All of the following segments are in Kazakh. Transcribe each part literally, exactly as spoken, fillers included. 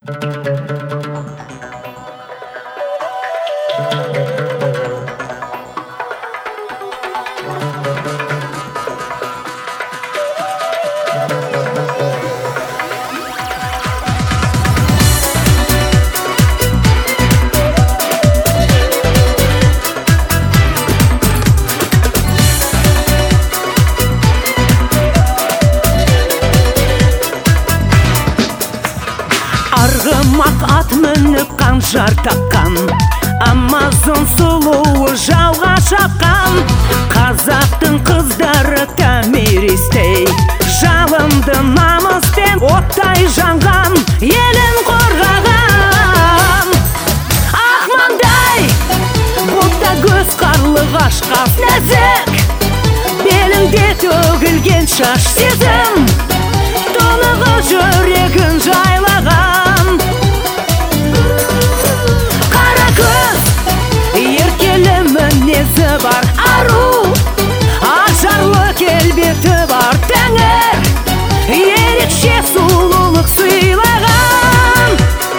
Арғымақ ат мініп қанжар таққан, Амазон сұлуы жауға шапқан. Қазақтың қыздары томиристей, жалынды намыспен оттай жанған, елін қорғаған. Ақмаңдай бұлтта көз қарлығаш қас нәзік, беліңде төгілген шаш сезім, тұнығы жүрегін жайлаған. Қара көз еркелі мінезі бар ару, ажарлы келбеті бар тәңір, ерекше сұлулық сыйлаған.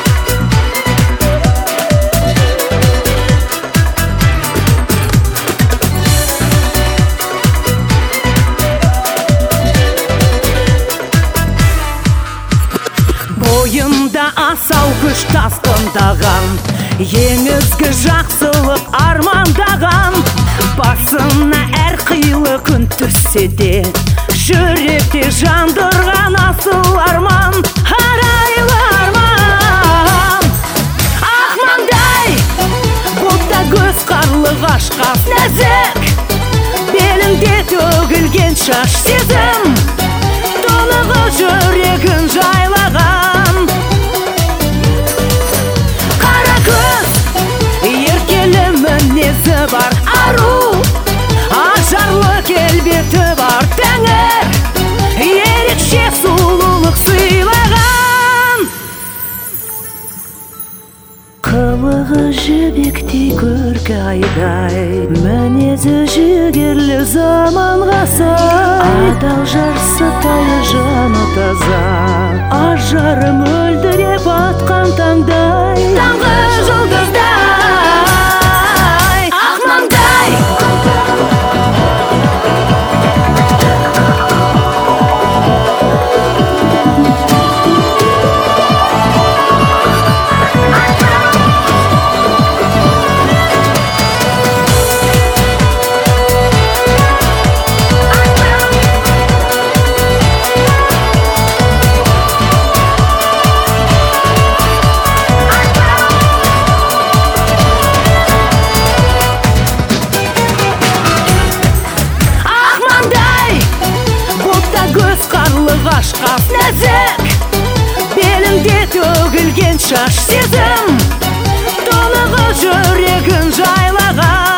Бойында асау күш тасқындаған, ең ізгі жақсылық армандаған. Басына әр қилы күн түссе де, жүректе жандырған асыл арман, арайлы арман. Ақмаңдай бұлтта көз қарлығаш қас нәзік, беліңде төгілген шаш сезім, тұнығы жүрегін жайлаған. Қара көз еркелі мінезі бар ару, ажарлы келбеті бар тәңір, ерекше сұлулық сыйлаған. Қылығы жібектей көркі айдай, мінезі жігерлі заманға сай. Адал жарсы тайы жаны таза, ажары мөлдіреп атқан таңдай, таңғы жұлдыздай. Ақмаңдай қарлығаш қас нәзік, беліңде төгілген шаш сезім, тұнығы жүрегін жайлаған.